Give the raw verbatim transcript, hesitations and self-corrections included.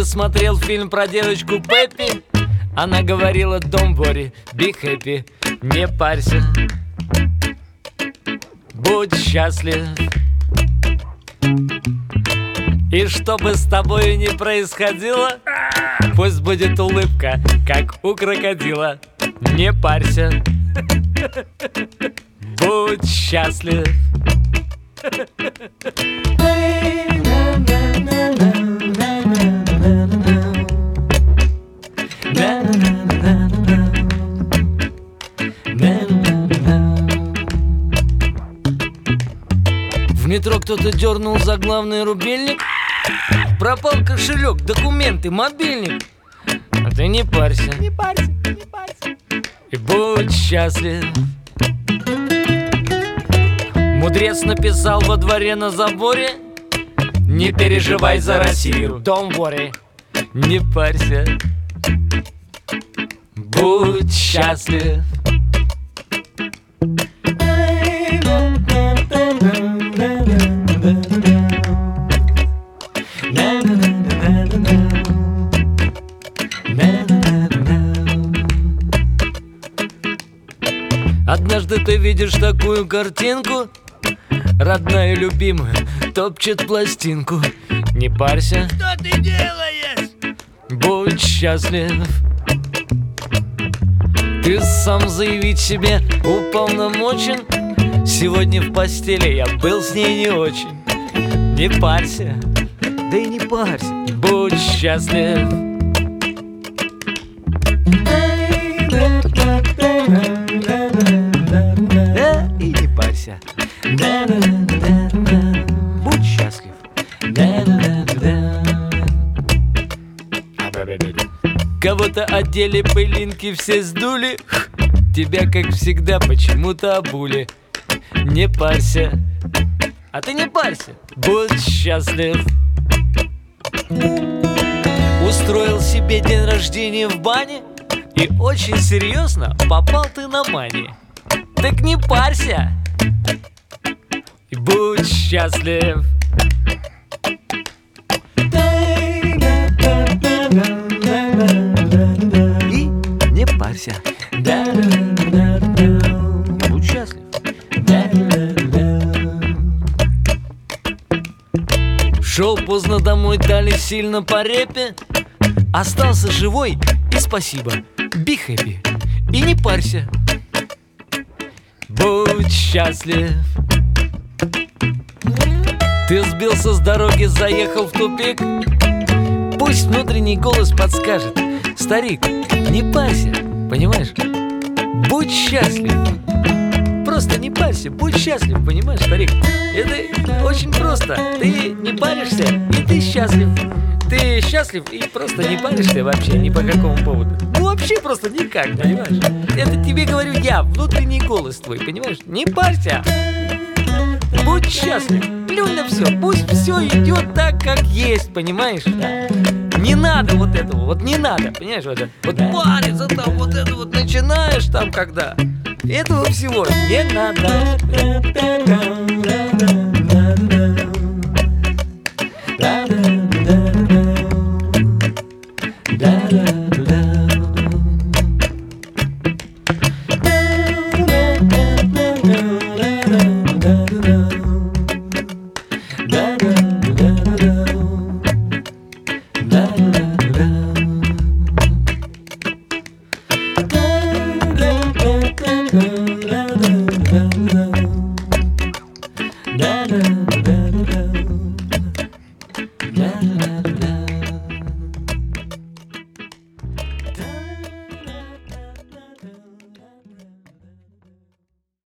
смотрел фильм про девочку Пеппи. Она говорила: don't worry, be happy. Не парься, будь счастлив. И что бы с тобой ни происходило, пусть будет улыбка, как у крокодила. Не парься, будь счастлив. В метро кто-то дернул за главный рубильник. Пропал кошелек, документы, мобильник. А ты не парься, Не парься, не парься. и будь счастлив. Мудрец написал во дворе на заборе: не переживай за Россию, don't worry. Не парься, будь счастлив. Однажды ты видишь такую картинку: родная и любимая топчет пластинку. Не парься, Что ты делаешь? будь счастлив. Ты сам заявить себе уполномочен: сегодня в постели я был с ней не очень. Не парься, Да и не парься. будь счастлив. Да и не парься. Будь счастлив. Кого-то одели, пылинки все сдули. Тебя, как всегда, почему-то обули. Не парься, а ты не парься, будь счастлив. Устроил себе день рождения в бане, и очень серьезно попал ты на мани. Так не парься, и будь счастлив. И не парься. Будь счастлив. Шел поздно домой, дали сильно по репе. Остался живой, и спасибо. Be happy, и не парься. Будь счастлив. Ты сбился с дороги, заехал в тупик. Пусть внутренний голос подскажет: старик, не парься, понимаешь? Будь счастлив. Просто не парься, будь счастлив, понимаешь, старик? Это очень просто. Ты не паришься, и ты счастлив. Ты счастлив и просто не паришься вообще ни по какому поводу. Ну вообще просто никак, понимаешь? Это тебе говорю я, внутренний голос твой, понимаешь? Не парься, будь счастлив. Плюнь на все, пусть все идет так, как есть, понимаешь? Не надо вот этого, вот не надо, понимаешь? Вот, это, вот париться там, вот это вот начинаешь там, когда... Этого всего не надо. Da da da da da.